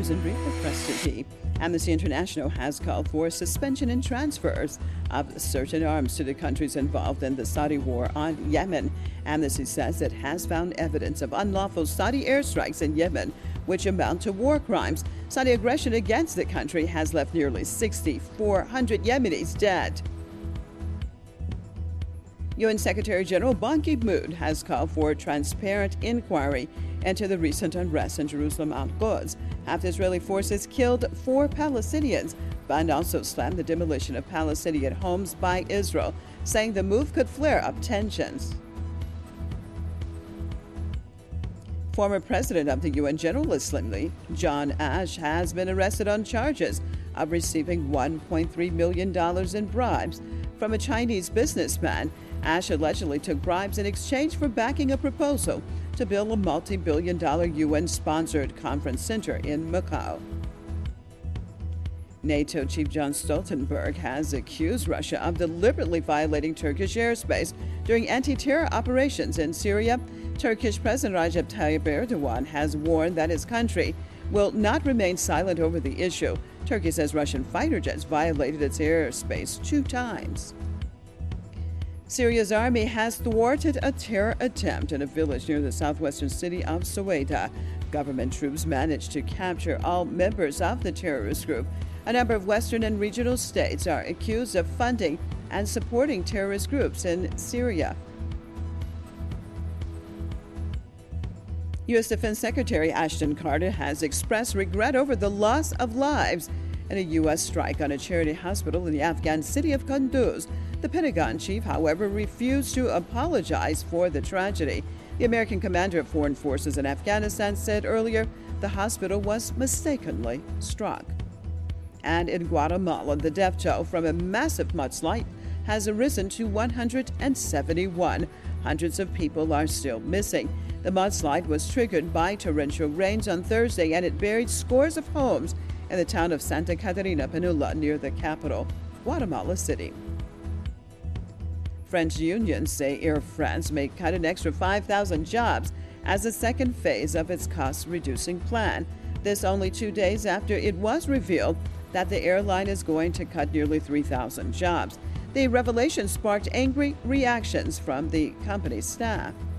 news in brief with Preston P. Amnesty International has called for suspension and transfers of certain arms to the countries involved in the Saudi war on Yemen. Amnesty says it has found evidence of unlawful Saudi airstrikes in Yemen, which amount to war crimes. Saudi aggression against the country has left nearly 6,400 Yemenis dead. UN Secretary General Ban Ki-moon has called for a transparent inquiry into the recent unrest in Jerusalem Al-Quds after Israeli forces killed 4 Palestinians. Ban also slammed the demolition of Palestinian homes by Israel, saying the move could flare up tensions. Former president of the UN General Assembly, John Ash, has been arrested on charges of receiving $1.3 million in bribes from a Chinese businessman. Ash allegedly took bribes in exchange for backing a proposal to build a multi-billion-dollar UN-sponsored conference center in Macau. NATO Chief Jens Stoltenberg has accused Russia of deliberately violating Turkish airspace during anti-terror operations in Syria. Turkish President Recep Tayyip Erdogan has warned that his country will not remain silent over the issue. Turkey says Russian fighter jets violated its airspace 2 times. Syria's army has thwarted a terror attempt in a village near the southwestern city of Soweida. Government troops managed to capture all members of the terrorist group. A number of western and regional states are accused of funding and supporting terrorist groups in Syria. U.S. Defense Secretary Ashton Carter has expressed regret over the loss of lives in a U.S. strike on a charity hospital in the Afghan city of Kunduz. The Pentagon chief, however, refused to apologize for the tragedy. The American commander of foreign forces in Afghanistan said earlier the hospital was mistakenly struck. And in Guatemala, the death toll from a massive mudslide has risen to 171. Hundreds of people are still missing. The mudslide was triggered by torrential rains on Thursday, and it buried scores of homes in the town of Santa Catarina Pinula near the capital, Guatemala City. French unions say Air France may cut an extra 5,000 jobs as a second phase of its cost-reducing plan. This only 2 days after it was revealed that the airline is going to cut nearly 3,000 jobs. The revelation sparked angry reactions from the company's staff.